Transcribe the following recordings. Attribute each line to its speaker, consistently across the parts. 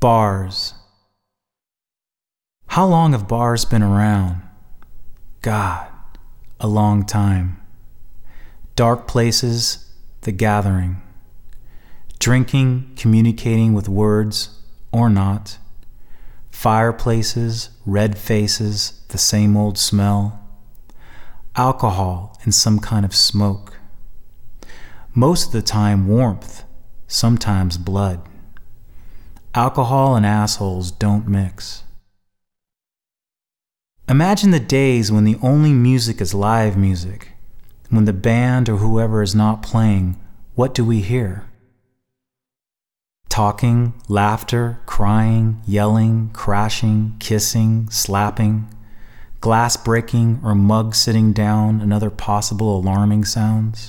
Speaker 1: Bars. How long have bars been around? God, a long time. Dark places, the gathering. Drinking, communicating with words or not. Fireplaces, red faces, the same old smell. Alcohol and some kind of smoke. Most of the time warmth, sometimes blood. Alcohol and assholes don't mix. Imagine the days when the only music is live music. When the band or whoever is not playing, what do we hear? Talking, laughter, crying, yelling, crashing, kissing, slapping, glass breaking or mug sitting down, and other possible alarming sounds.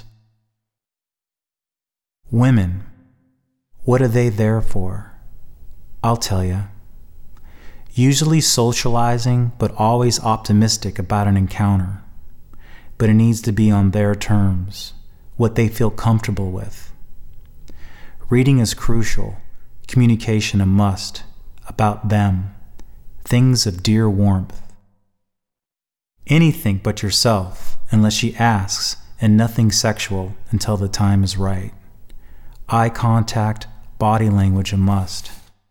Speaker 1: Women, what are they there for? I'll tell you. Usually socializing, but always optimistic about an encounter. But it needs to be on their terms, what they feel comfortable with. Reading is crucial, communication a must, about them, things of dear warmth. Anything but yourself, unless she asks, and nothing sexual until the time is right. Eye contact, body language a must.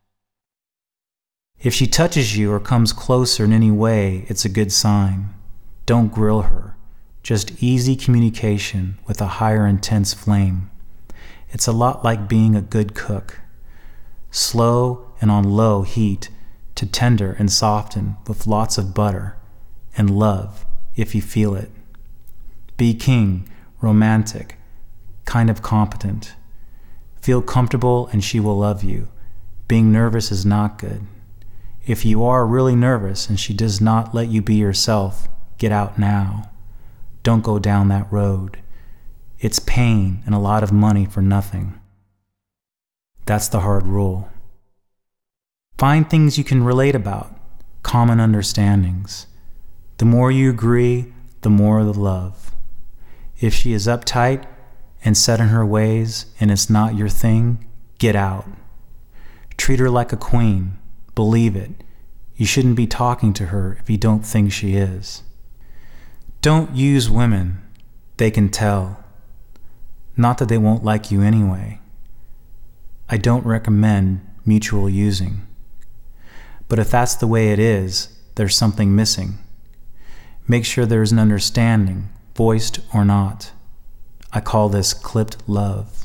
Speaker 1: If she touches you or comes closer in any way, it's a good sign. Don't grill her. Just easy communication with a higher intense flame. It's a lot like being a good cook. Slow and on low heat to tender and soften with lots of butter and love if you feel it. Be king, romantic, kind of competent. Feel comfortable and she will love you. Being nervous is not good. If you are really nervous and she does not let you be yourself, get out now. Don't go down that road. It's pain and a lot of money for nothing. That's the hard rule. Find things you can relate about, common understandings. The more you agree, the more the love. If she is uptight and set in her ways and it's not your thing, get out. Treat her like a queen. Believe it. You shouldn't be talking to her if you don't think she is. Don't use women. They can tell. Not that they won't like you anyway. I don't recommend mutual using. But if that's the way it is, there's something missing. Make sure there is an understanding, voiced or not. I call this clipped love.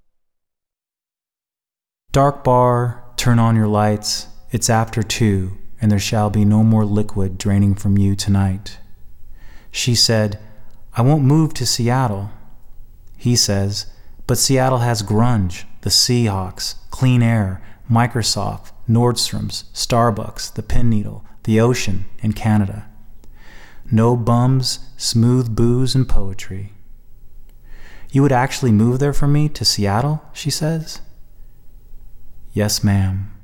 Speaker 1: Dark bar, turn on your lights. It's after 2, and there shall be no more liquid draining from you tonight. She said, I won't move to Seattle. He says, but Seattle has grunge, the Seahawks, clean air, Microsoft, Nordstrom's, Starbucks, the Pin Needle, the ocean, and Canada. No bums, smooth booze, and poetry. You would actually move there for me to Seattle, she says. Yes, ma'am.